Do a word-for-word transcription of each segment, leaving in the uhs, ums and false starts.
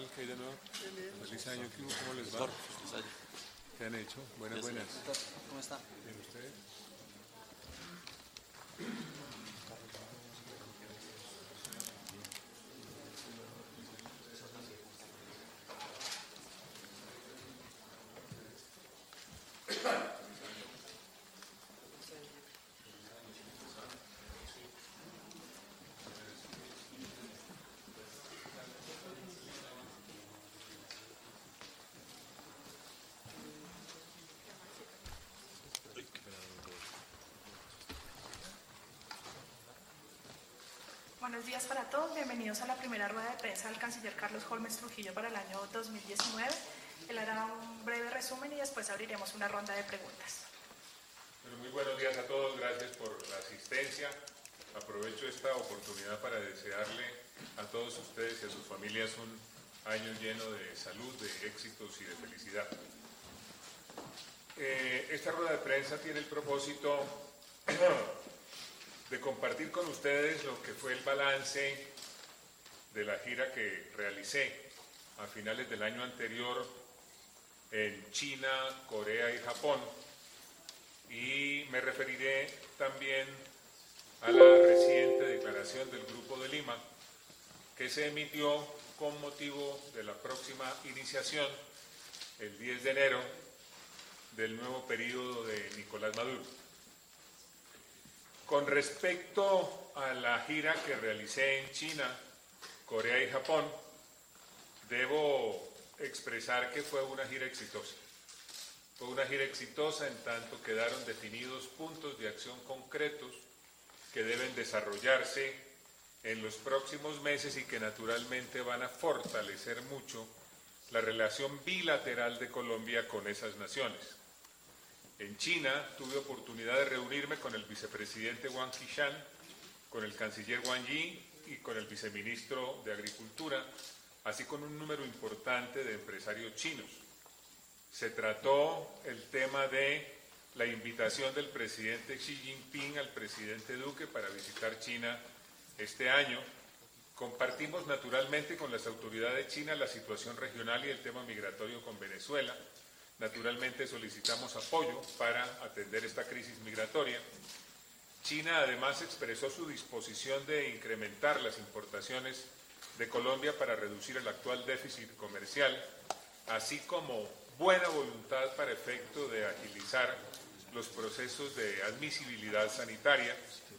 ¿Qué hay de nuevo? Feliz año, ¿qué hubo? ¿Cómo les va? ¿Qué han hecho? Buenas, buenas. ¿Cómo está? ¿Bien ustedes? Buenos días para todos, bienvenidos a la primera rueda de prensa del canciller Carlos Holmes Trujillo para el año dos mil diecinueve. Él hará un breve resumen y después abriremos una ronda de preguntas. Bueno, muy buenos días a todos, gracias por la asistencia. Aprovecho esta oportunidad para desearle a todos ustedes y a sus familias un año lleno de salud, de éxitos y de felicidad. Eh, esta rueda de prensa tiene el propósito de compartir con ustedes lo que fue el balance de la gira que realicé a finales del año anterior en China, Corea y Japón, y me referiré también a la reciente declaración del Grupo de Lima que se emitió con motivo de la próxima iniciación, el diez de enero, del nuevo periodo de Nicolás Maduro. Con respecto a la gira que realicé en China, Corea y Japón, debo expresar que fue una gira exitosa. Fue una gira exitosa en tanto quedaron definidos puntos de acción concretos que deben desarrollarse en los próximos meses y que naturalmente van a fortalecer mucho la relación bilateral de Colombia con esas naciones. En China tuve oportunidad de reunirme con el vicepresidente Wang Qishan, con el canciller Wang Yi y con el viceministro de Agricultura, así con un número importante de empresarios chinos. Se trató el tema de la invitación del presidente Xi Jinping al presidente Duque para visitar China este año. Compartimos naturalmente con las autoridades chinas la situación regional y el tema migratorio con Venezuela. Naturalmente solicitamos apoyo para atender esta crisis migratoria. China además expresó su disposición de incrementar las importaciones de Colombia para reducir el actual déficit comercial, así como buena voluntad para efecto de agilizar los procesos de admisibilidad sanitaria.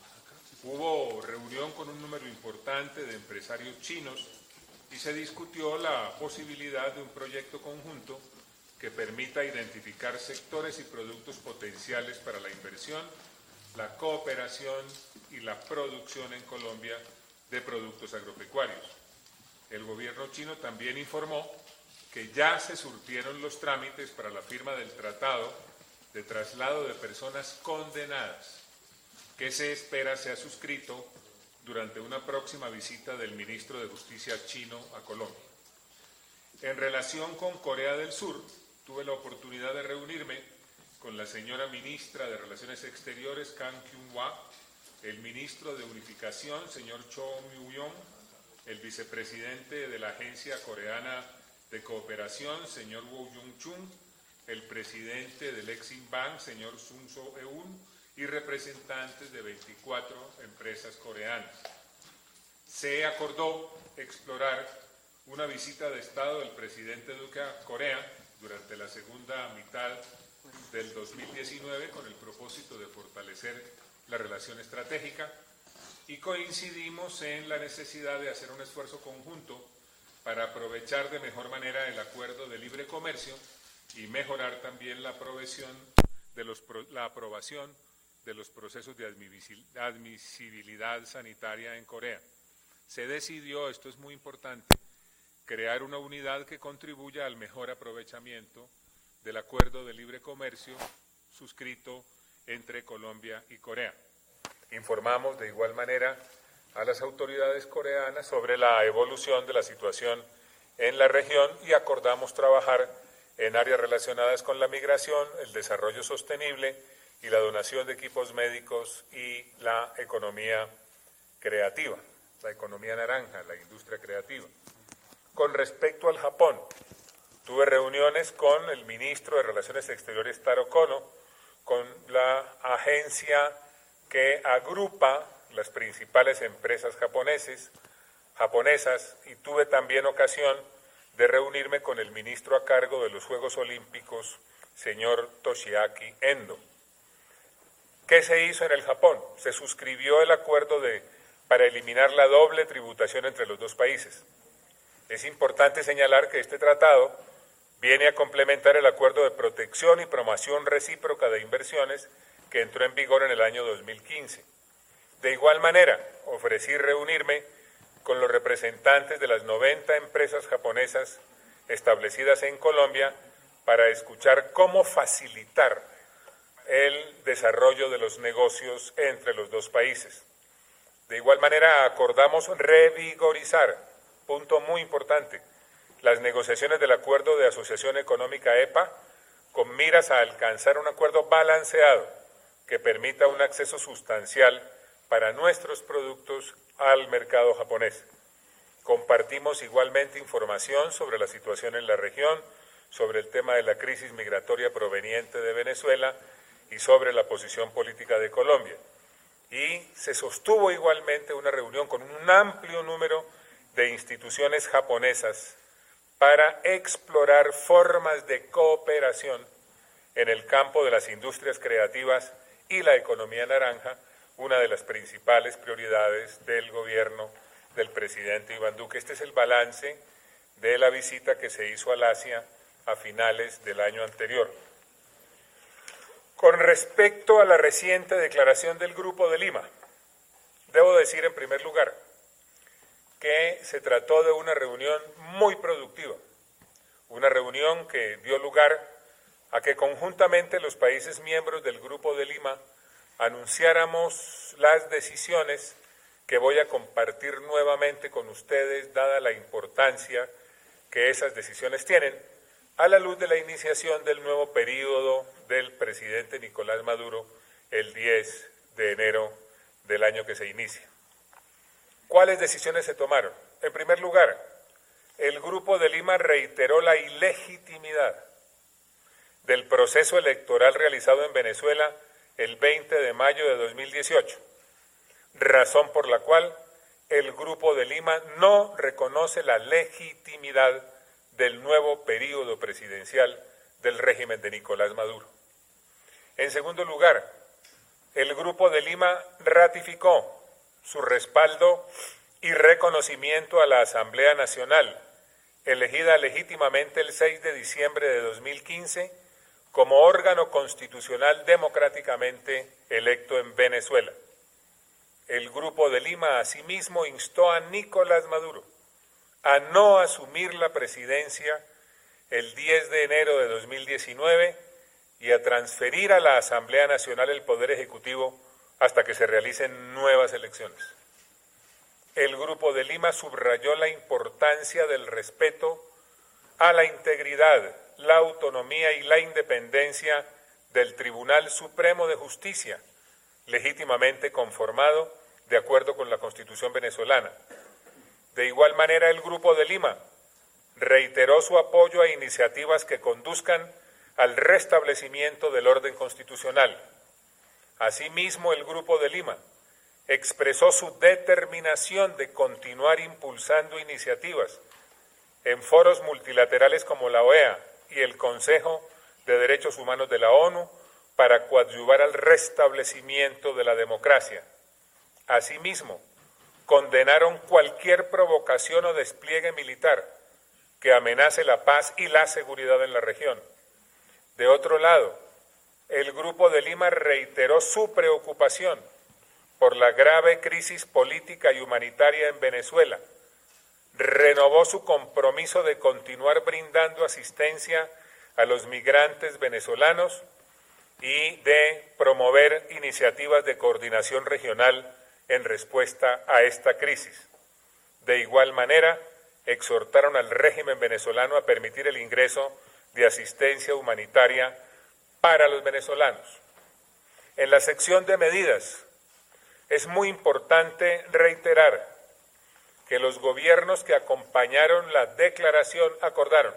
Hubo reunión con un número importante de empresarios chinos y se discutió la posibilidad de un proyecto conjunto que permita identificar sectores y productos potenciales para la inversión, la cooperación y la producción en Colombia de productos agropecuarios. El gobierno chino también informó que ya se surtieron los trámites para la firma del tratado de traslado de personas condenadas, que se espera sea suscrito durante una próxima visita del ministro de Justicia chino a Colombia. En relación con Corea del Sur, tuve la oportunidad de reunirme con la señora ministra de Relaciones Exteriores, Kang Kyung-hwa, el ministro de Unificación, señor Cho Myu-yong, el vicepresidente de la Agencia Coreana de Cooperación, señor Woo Jung-chung, el presidente del Exim Bank, señor Sun So-eun, y representantes de veinticuatro empresas coreanas. Se acordó explorar una visita de Estado del presidente Duque a Corea durante la segunda mitad del dos mil diecinueve con el propósito de fortalecer la relación estratégica, y coincidimos en la necesidad de hacer un esfuerzo conjunto para aprovechar de mejor manera el acuerdo de libre comercio y mejorar también la, de los, la aprobación de los procesos de admisibilidad sanitaria en Corea. Se decidió, esto es muy importante, crear una unidad que contribuya al mejor aprovechamiento del acuerdo de libre comercio suscrito entre Colombia y Corea. Informamos de igual manera a las autoridades coreanas sobre la evolución de la situación en la región y acordamos trabajar en áreas relacionadas con la migración, el desarrollo sostenible y la donación de equipos médicos y la economía creativa, la economía naranja, la industria creativa. Con respecto al Japón, tuve reuniones con el ministro de Relaciones Exteriores Taro Kono, con la agencia que agrupa las principales empresas japoneses, japonesas, y tuve también ocasión de reunirme con el ministro a cargo de los Juegos Olímpicos, señor Toshiaki Endo. ¿Qué se hizo en el Japón? Se suscribió el acuerdo de, para eliminar la doble tributación entre los dos países. Es importante señalar que este tratado viene a complementar el acuerdo de protección y promoción recíproca de inversiones que entró en vigor en el año dos mil quince. De igual manera, ofrecí reunirme con los representantes de las noventa empresas japonesas establecidas en Colombia para escuchar cómo facilitar el desarrollo de los negocios entre los dos países. De igual manera, acordamos revigorizar, punto muy importante, las negociaciones del Acuerdo de Asociación Económica E P A con miras a alcanzar un acuerdo balanceado que permita un acceso sustancial para nuestros productos al mercado japonés. Compartimos igualmente información sobre la situación en la región, sobre el tema de la crisis migratoria proveniente de Venezuela y sobre la posición política de Colombia. Y se sostuvo igualmente una reunión con un amplio número de instituciones japonesas para explorar formas de cooperación en el campo de las industrias creativas y la economía naranja, una de las principales prioridades del gobierno del presidente Iván Duque. Este es el balance de la visita que se hizo al Asia a finales del año anterior. Con respecto a la reciente declaración del Grupo de Lima, debo decir en primer lugar que se trató de una reunión muy productiva, una reunión que dio lugar a que conjuntamente los países miembros del Grupo de Lima anunciáramos las decisiones que voy a compartir nuevamente con ustedes, dada la importancia que esas decisiones tienen, a la luz de la iniciación del nuevo periodo del presidente Nicolás Maduro el diez de enero del año que se inicia. ¿Cuáles decisiones se tomaron? En primer lugar, el Grupo de Lima reiteró la ilegitimidad del proceso electoral realizado en Venezuela el veinte de mayo de dos mil dieciocho, razón por la cual el Grupo de Lima no reconoce la legitimidad del nuevo período presidencial del régimen de Nicolás Maduro. En segundo lugar, el Grupo de Lima ratificó su respaldo y reconocimiento a la Asamblea Nacional, elegida legítimamente el seis de diciembre de dos mil quince, como órgano constitucional democráticamente electo en Venezuela. El Grupo de Lima asimismo instó a Nicolás Maduro a no asumir la presidencia el diez de enero de dos mil diecinueve y a transferir a la Asamblea Nacional el Poder Ejecutivo hasta que se realicen nuevas elecciones. El Grupo de Lima subrayó la importancia del respeto a la integridad, la autonomía y la independencia del Tribunal Supremo de Justicia, legítimamente conformado de acuerdo con la Constitución venezolana. De igual manera, el Grupo de Lima reiteró su apoyo a iniciativas que conduzcan al restablecimiento del orden constitucional. Asimismo, el Grupo de Lima expresó su determinación de continuar impulsando iniciativas en foros multilaterales como la O E A y el Consejo de Derechos Humanos de la ONU para coadyuvar al restablecimiento de la democracia. Asimismo, condenaron cualquier provocación o despliegue militar que amenace la paz y la seguridad en la región. De otro lado, el Grupo de Lima reiteró su preocupación por la grave crisis política y humanitaria en Venezuela, renovó su compromiso de continuar brindando asistencia a los migrantes venezolanos y de promover iniciativas de coordinación regional en respuesta a esta crisis. De igual manera, exhortaron al régimen venezolano a permitir el ingreso de asistencia humanitaria para los venezolanos. En la sección de medidas, es muy importante reiterar que los gobiernos que acompañaron la declaración acordaron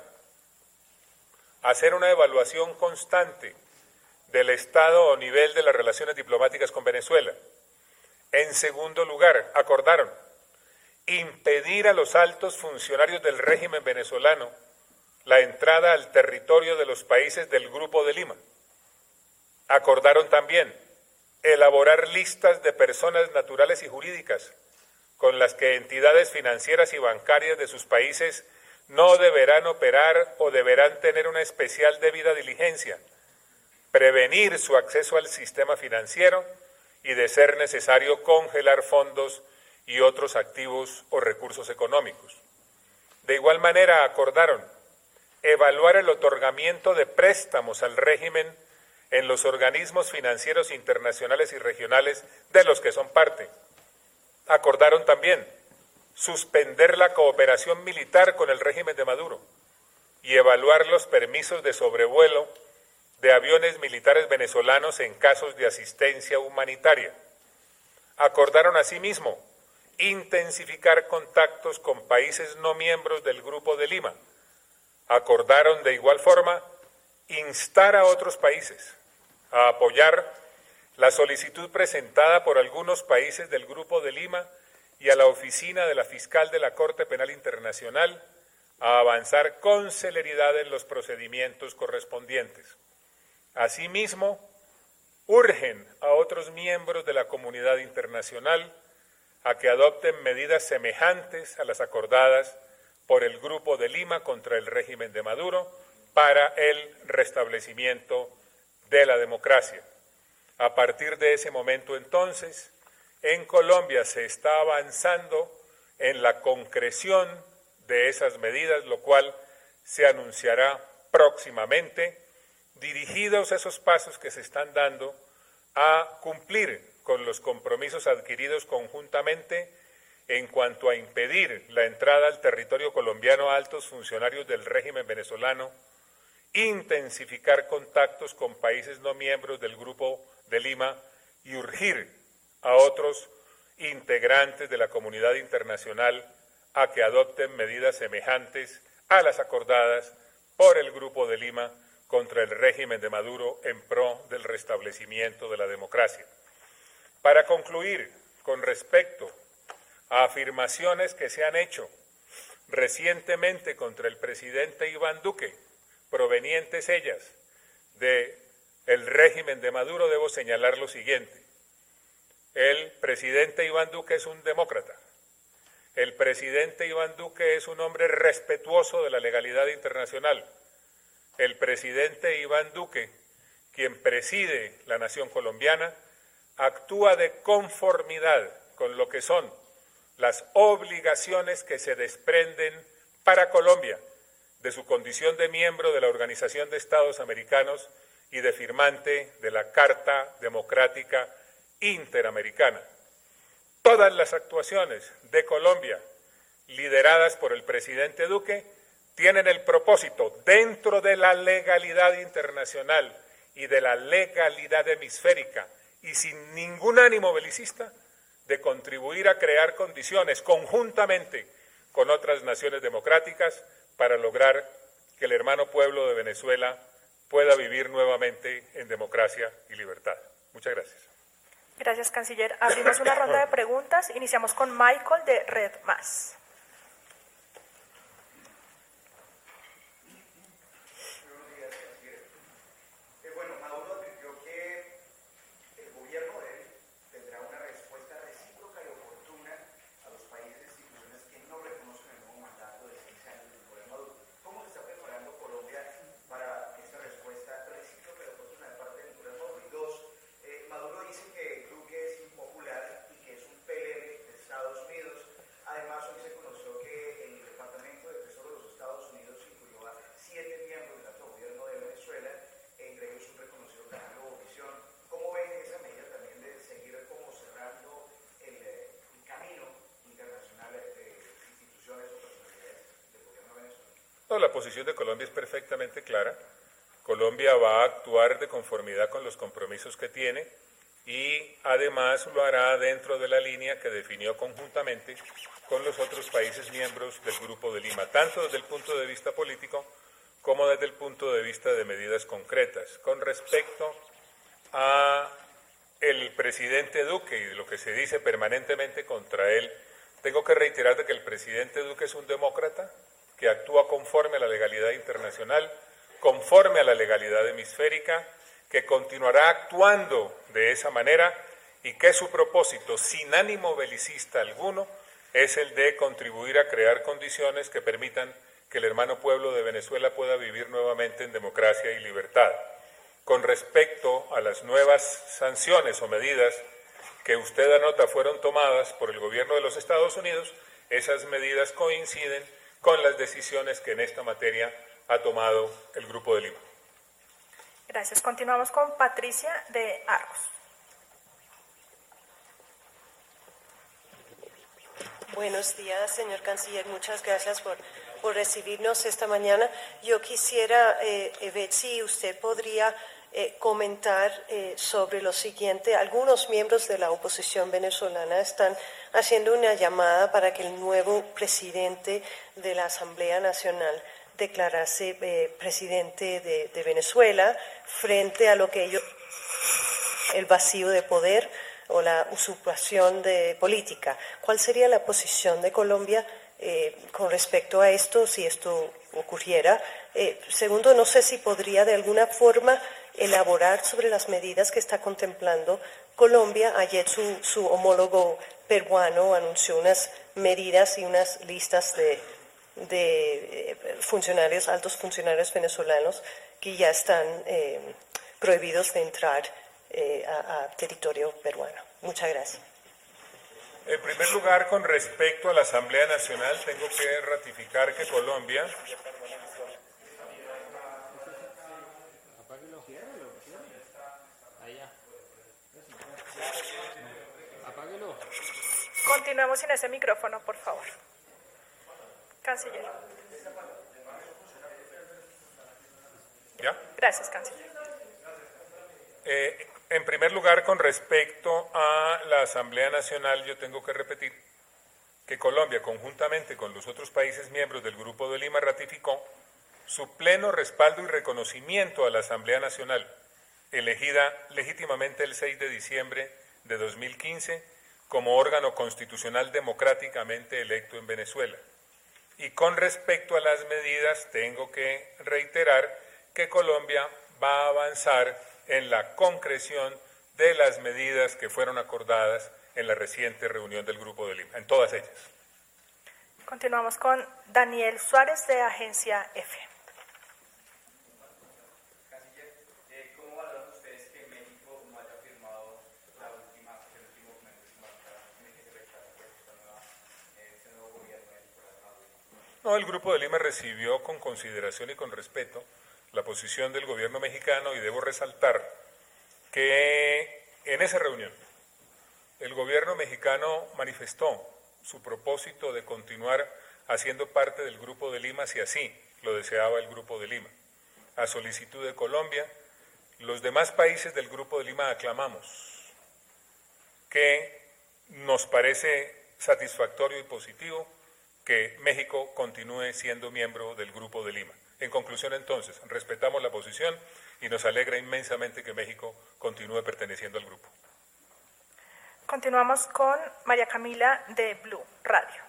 hacer una evaluación constante del estado o nivel de las relaciones diplomáticas con Venezuela. En segundo lugar, acordaron impedir a los altos funcionarios del régimen venezolano la entrada al territorio de los países del Grupo de Lima. Acordaron también elaborar listas de personas naturales y jurídicas con las que entidades financieras y bancarias de sus países no deberán operar o deberán tener una especial debida diligencia, prevenir su acceso al sistema financiero y, de ser necesario, congelar fondos y otros activos o recursos económicos. De igual manera, acordaron evaluar el otorgamiento de préstamos al régimen en los organismos financieros internacionales y regionales de los que son parte. Acordaron también suspender la cooperación militar con el régimen de Maduro y evaluar los permisos de sobrevuelo de aviones militares venezolanos en casos de asistencia humanitaria. Acordaron asimismo intensificar contactos con países no miembros del Grupo de Lima. Acordaron de igual forma instar a otros países a apoyar la solicitud presentada por algunos países del Grupo de Lima y a la oficina de la fiscal de la Corte Penal Internacional a avanzar con celeridad en los procedimientos correspondientes. Asimismo, urgen a otros miembros de la comunidad internacional a que adopten medidas semejantes a las acordadas por el Grupo de Lima contra el régimen de Maduro para el restablecimiento de la democracia. A partir de ese momento, entonces, en Colombia se está avanzando en la concreción de esas medidas, lo cual se anunciará próximamente, dirigidos a esos pasos que se están dando a cumplir con los compromisos adquiridos conjuntamente en cuanto a impedir la entrada al territorio colombiano a altos funcionarios del régimen venezolano, intensificar contactos con países no miembros del Grupo de Lima y urgir a otros integrantes de la comunidad internacional a que adopten medidas semejantes a las acordadas por el Grupo de Lima contra el régimen de Maduro en pro del restablecimiento de la democracia. Para concluir, con respecto a afirmaciones que se han hecho recientemente contra el presidente Iván Duque, provenientes ellas del régimen de Maduro, debo señalar lo siguiente. El presidente Iván Duque es un demócrata. El presidente Iván Duque es un hombre respetuoso de la legalidad internacional. El presidente Iván Duque, quien preside la nación colombiana, actúa de conformidad con lo que son las obligaciones que se desprenden para Colombia de su condición de miembro de la Organización de Estados Americanos y de firmante de la Carta Democrática Interamericana. Todas las actuaciones de Colombia, lideradas por el presidente Duque, tienen el propósito, dentro de la legalidad internacional y de la legalidad hemisférica, y sin ningún ánimo belicista, de contribuir a crear condiciones conjuntamente con otras naciones democráticas para lograr que el hermano pueblo de Venezuela pueda vivir nuevamente en democracia y libertad. Muchas gracias. Gracias, canciller. Abrimos una ronda de preguntas. Iniciamos con Michael de Red Más. No, la posición de Colombia es perfectamente clara. Colombia va a actuar de conformidad con los compromisos que tiene y además lo hará dentro de la línea que definió conjuntamente con los otros países miembros del Grupo de Lima, tanto desde el punto de vista político como desde el punto de vista de medidas concretas. Con respecto a el presidente Duque y lo que se dice permanentemente contra él, tengo que reiterar de que el presidente Duque es un demócrata que actúa conforme a la legalidad internacional, conforme a la legalidad hemisférica, que continuará actuando de esa manera y que su propósito, sin ánimo belicista alguno, es el de contribuir a crear condiciones que permitan que el hermano pueblo de Venezuela pueda vivir nuevamente en democracia y libertad. Con respecto a las nuevas sanciones o medidas que usted anota fueron tomadas por el gobierno de los Estados Unidos, esas medidas coinciden con las decisiones que en esta materia ha tomado el Grupo de Lima. Gracias. Continuamos con Patricia de Argos. Buenos días, señor canciller. Muchas gracias por, por recibirnos esta mañana. Yo quisiera eh, ver si usted podría eh, comentar eh, sobre lo siguiente. Algunos miembros de la oposición venezolana están haciendo una llamada para que el nuevo presidente de la Asamblea Nacional declararse eh, presidente de, de Venezuela frente a lo que ellos, el vacío de poder o la usurpación de política. ¿Cuál sería la posición de Colombia eh, con respecto a esto, si esto ocurriera? Eh, segundo, no sé si podría de alguna forma elaborar sobre las medidas que está contemplando Colombia. Ayer su, su homólogo peruano anunció unas medidas y unas listas de de funcionarios, altos funcionarios venezolanos que ya están eh, prohibidos de entrar eh, a, a territorio peruano. Muchas gracias. En primer lugar, con respecto a la Asamblea Nacional, tengo que ratificar que Colombia Continuemos sin ese micrófono, por favor. Canciller. ¿Ya? Gracias, canciller. Eh, en primer lugar, con respecto a la Asamblea Nacional, yo tengo que repetir que Colombia, conjuntamente con los otros países miembros del Grupo de Lima, ratificó su pleno respaldo y reconocimiento a la Asamblea Nacional, elegida legítimamente el seis de diciembre de dos mil quince como órgano constitucional democráticamente electo en Venezuela. Y con respecto a las medidas, tengo que reiterar que Colombia va a avanzar en la concreción de las medidas que fueron acordadas en la reciente reunión del Grupo de Lima, en todas ellas. Continuamos con Daniel Suárez de Agencia F. Canciller, eh, ¿cómo valoran ustedes que México no haya firmado la última, el último documento en el que se rechaza pues, esta nueva, eh, este nuevo gobierno de Nicolás Maduro? No, el Grupo de Lima recibió con consideración y con respeto la posición del gobierno mexicano y debo resaltar que en esa reunión el gobierno mexicano manifestó su propósito de continuar haciendo parte del Grupo de Lima si así lo deseaba el Grupo de Lima. A solicitud de Colombia, los demás países del Grupo de Lima aclamamos que nos parece satisfactorio y positivo que México continúe siendo miembro del Grupo de Lima. En conclusión, entonces, respetamos la posición y nos alegra inmensamente que México continúe perteneciendo al grupo. Continuamos con María Camila de Blue Radio.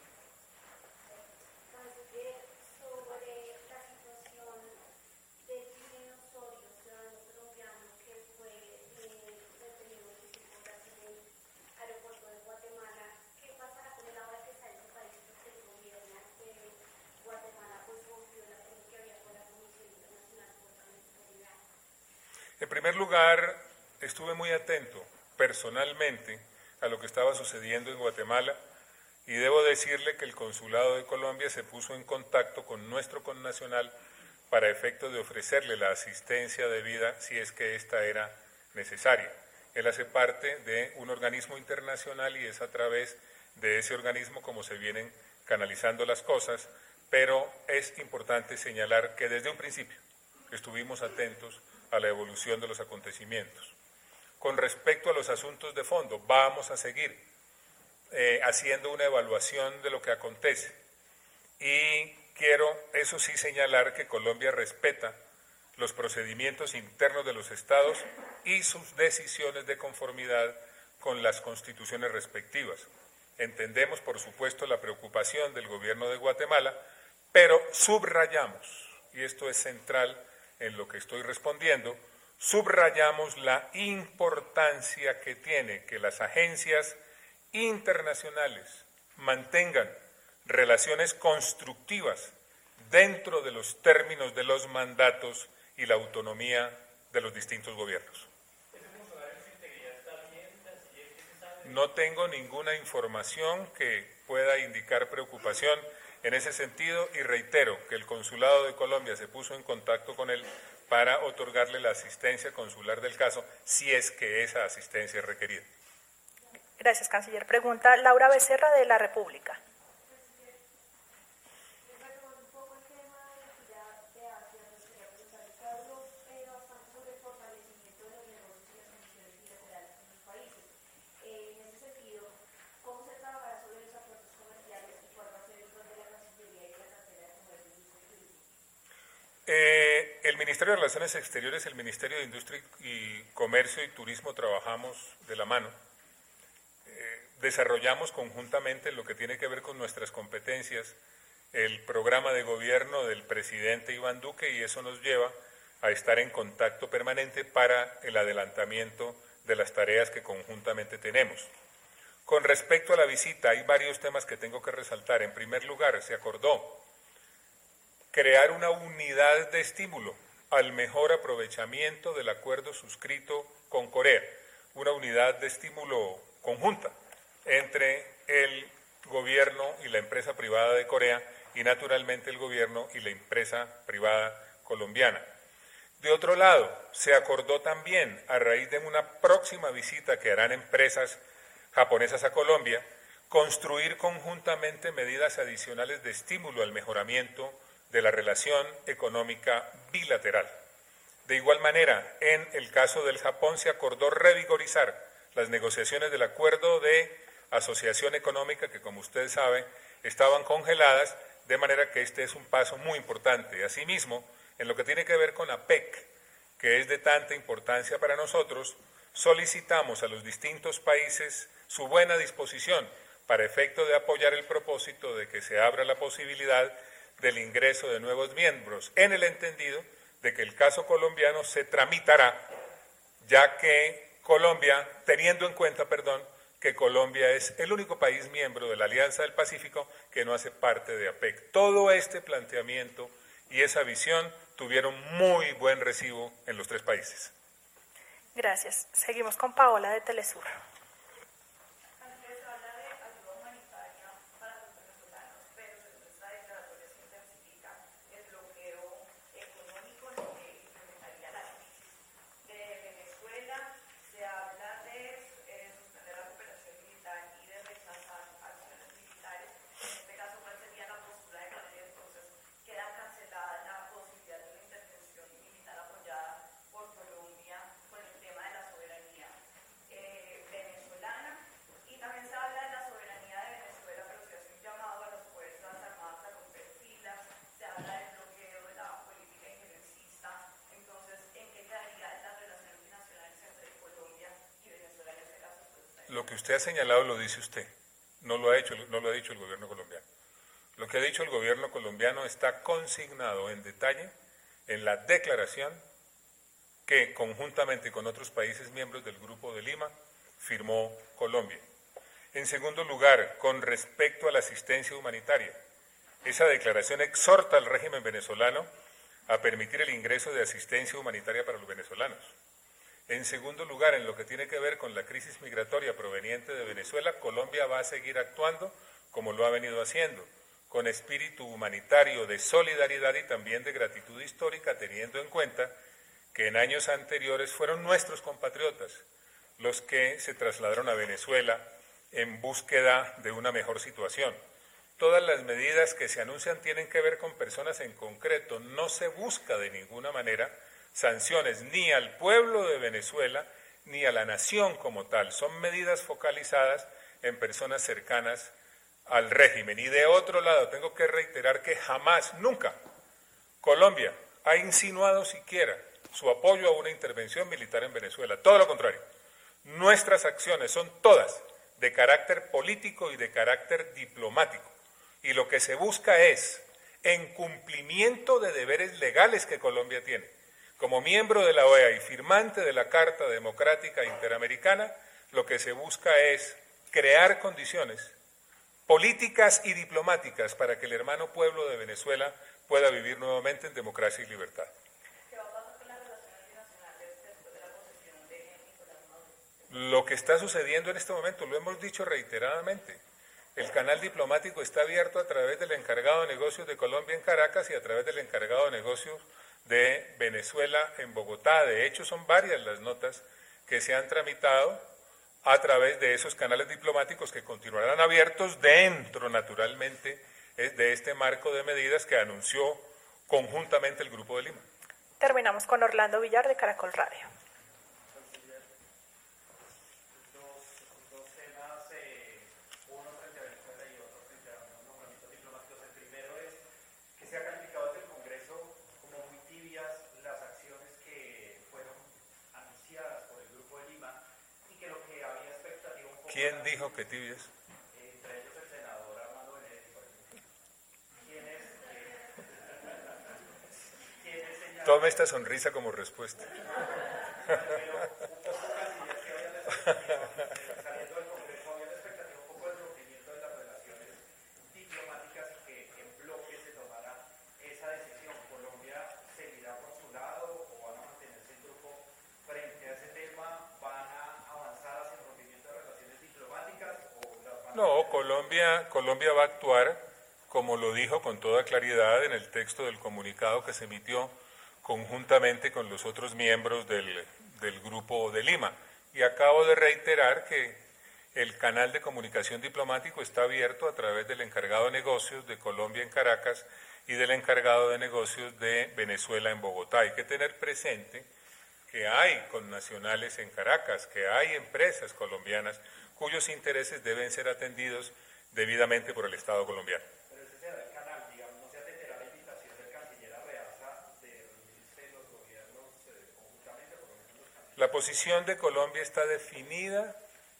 En primer lugar, estuve muy atento personalmente a lo que estaba sucediendo en Guatemala y debo decirle que el Consulado de Colombia se puso en contacto con nuestro connacional para efecto de ofrecerle la asistencia debida si es que esta era necesaria. Él hace parte de un organismo internacional y es a través de ese organismo como se vienen canalizando las cosas, pero es importante señalar que desde un principio estuvimos atentos a la evolución de los acontecimientos. Con respecto a los asuntos de fondo, vamos a seguir eh, haciendo una evaluación de lo que acontece. Y quiero, eso sí, señalar que Colombia respeta los procedimientos internos de los estados y sus decisiones de conformidad con las constituciones respectivas. Entendemos, por supuesto, la preocupación del gobierno de Guatemala, pero subrayamos, y esto es central en lo que estoy respondiendo, subrayamos la importancia que tiene que las agencias internacionales mantengan relaciones constructivas dentro de los términos de los mandatos y la autonomía de los distintos gobiernos. No tengo ninguna información que pueda indicar preocupación en ese sentido y reitero que el Consulado de Colombia se puso en contacto con él para otorgarle la asistencia consular del caso, si es que esa asistencia es requerida. Gracias, canciller. Pregunta Laura Becerra, de La República. Eh, el Ministerio de Relaciones Exteriores y el Ministerio de Industria y Comercio y Turismo trabajamos de la mano. Eh, desarrollamos conjuntamente lo que tiene que ver con nuestras competencias, el programa de gobierno del presidente Iván Duque, y eso nos lleva a estar en contacto permanente para el adelantamiento de las tareas que conjuntamente tenemos. Con respecto a la visita, hay varios temas que tengo que resaltar. En primer lugar, se acordó crear una unidad de estímulo al mejor aprovechamiento del acuerdo suscrito con Corea, una unidad de estímulo conjunta entre el gobierno y la empresa privada de Corea y naturalmente el gobierno y la empresa privada colombiana. De otro lado, se acordó también, a raíz de una próxima visita que harán empresas japonesas a Colombia, construir conjuntamente medidas adicionales de estímulo al mejoramiento de la relación económica bilateral. De igual manera, en el caso del Japón se acordó revigorizar las negociaciones del acuerdo de asociación económica que, como usted sabe, estaban congeladas, de manera que este es un paso muy importante. Asimismo, en lo que tiene que ver con APEC, que es de tanta importancia para nosotros, solicitamos a los distintos países su buena disposición para efecto de apoyar el propósito de que se abra la posibilidad del ingreso de nuevos miembros, en el entendido de que el caso colombiano se tramitará, ya que Colombia, teniendo en cuenta, perdón, que Colombia es el único país miembro de la Alianza del Pacífico que no hace parte de APEC. Todo este planteamiento y esa visión tuvieron muy buen recibo en los tres países. Gracias. Seguimos con Paola, de Telesur. Lo que usted ha señalado lo dice usted, no lo ha hecho, no lo ha dicho el gobierno colombiano. Lo que ha dicho el gobierno colombiano está consignado en detalle en la declaración que conjuntamente con otros países miembros del Grupo de Lima firmó Colombia. En segundo lugar, con respecto a la asistencia humanitaria, esa declaración exhorta al régimen venezolano a permitir el ingreso de asistencia humanitaria para los venezolanos. En segundo lugar, en lo que tiene que ver con la crisis migratoria proveniente de Venezuela, Colombia va a seguir actuando como lo ha venido haciendo, con espíritu humanitario de solidaridad y también de gratitud histórica, teniendo en cuenta que en años anteriores fueron nuestros compatriotas los que se trasladaron a Venezuela en búsqueda de una mejor situación. Todas las medidas que se anuncian tienen que ver con personas en concreto, no se busca de ninguna manera sanciones ni al pueblo de Venezuela ni a la nación como tal, son medidas focalizadas en personas cercanas al régimen. Y de otro lado, tengo que reiterar que jamás, nunca, Colombia ha insinuado siquiera su apoyo a una intervención militar en Venezuela. Todo lo contrario, nuestras acciones son todas de carácter político y de carácter diplomático. Y lo que se busca es, en cumplimiento de deberes legales que Colombia tiene, como miembro de la O E A y firmante de la Carta Democrática Interamericana, lo que se busca es crear condiciones políticas y diplomáticas para que el hermano pueblo de Venezuela pueda vivir nuevamente en democracia y libertad. ¿Qué va a pasar con las relaciones binacionales después de la posesión de Nicolás Maduro? Lo que está sucediendo en este momento, lo hemos dicho reiteradamente, el canal diplomático está abierto a través del encargado de negocios de Colombia en Caracas y a través del encargado de negocios de Venezuela en Bogotá. De hecho, son varias las notas que se han tramitado a través de esos canales diplomáticos que continuarán abiertos dentro, naturalmente, de este marco de medidas que anunció conjuntamente el Grupo de Lima. Terminamos con Orlando Villar de Caracol Radio. ¿Quién dijo que tibias? Entre ellos el senador Armando Benedetti, por ejemplo. ¿Quién es? Eh, ¿Quién es señalado? Tome esta sonrisa como respuesta. Pero un poco canciller que había la expectativa, saliendo del Congreso, había la expectativa un poco del rompimiento de las relaciones diplomáticas y que en bloque se tomara esa decisión. ¿Colombia seguirá por su lado o van a mantenerse en grupo frente a ese tema? ¿Van a avanzar hacia el rompimiento de relaciones diplomáticas o las van a... No, Colombia, Colombia va a actuar, como lo dijo con toda claridad en el texto del comunicado que se emitió conjuntamente con los otros miembros del, del Grupo de Lima. Y acabo de reiterar que el canal de comunicación diplomático está abierto a través del encargado de negocios de Colombia en Caracas y del encargado de negocios de Venezuela en Bogotá. Hay que tener presente que hay connacionales en Caracas, que hay empresas colombianas cuyos intereses deben ser atendidos debidamente por el Estado colombiano. Pero ese será el canal, digamos, no se atenderá la invitación del canciller Arreaza de reunirse los gobiernos eh, conjuntamente, por lo menos los cancilleres. La posición de Colombia está definida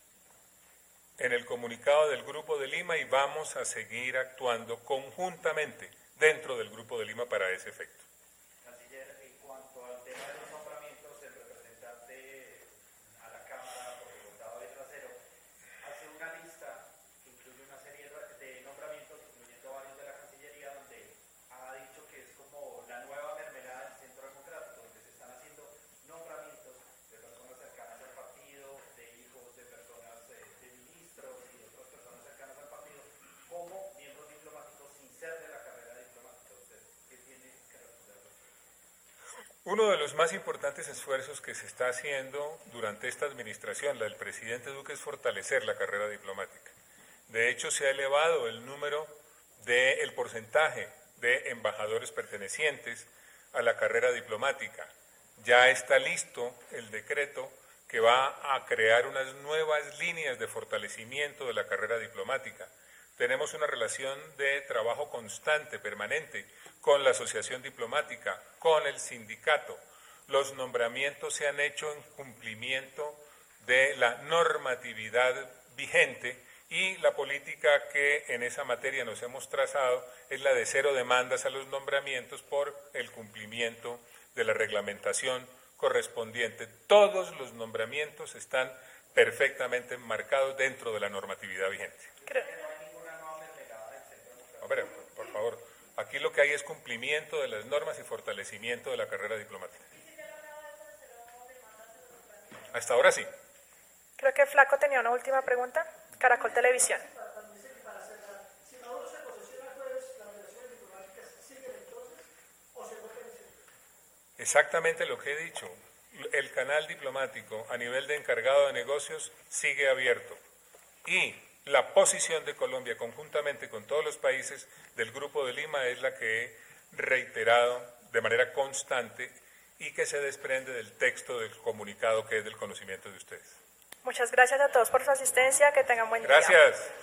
en el comunicado del Grupo de Lima y vamos a seguir actuando conjuntamente dentro del Grupo de Lima para ese efecto. Canciller, en cuanto al tema de los nombramientos, el representante a la Cámara por el votado de trasero hace una lista que incluye una serie de nombramientos, incluyendo varios de la Cancillería, donde ha dicho que es como la nueva mermelada del Centro Democrático, donde se están haciendo nombramientos de personas cercanas al partido, de hijos de personas, eh, de ministros y de otras personas cercanas al partido, como miembros diplomáticos sin ser de la carrera diplomática. ¿Usted qué tiene que responder? Uno de los más importantes esfuerzos que se está haciendo durante esta administración, la del presidente Duque, es fortalecer la carrera diplomática. De hecho, se ha elevado el número del porcentaje de embajadores pertenecientes a la carrera diplomática. Ya está listo el decreto que va a crear unas nuevas líneas de fortalecimiento de la carrera diplomática. Tenemos una relación de trabajo constante, permanente, con la asociación diplomática, con el sindicato. Los nombramientos se han hecho en cumplimiento de la normatividad vigente y la política que en esa materia nos hemos trazado es la de cero demandas a los nombramientos por el cumplimiento de la reglamentación correspondiente. Todos los nombramientos están perfectamente enmarcados dentro de la normatividad vigente. Creo. Hombre, por favor, aquí lo que hay es cumplimiento de las normas y fortalecimiento de la carrera diplomática. Hasta ahora sí. Creo que Flaco tenía una última pregunta. Caracol Televisión. Exactamente lo que he dicho. El canal diplomático a nivel de encargado de negocios sigue abierto. Y la posición de Colombia conjuntamente con todos los países del Grupo de Lima es la que he reiterado de manera constante y que se desprende del texto del comunicado que es del conocimiento de ustedes. Muchas gracias a todos por su asistencia. Que tengan buen día. Gracias.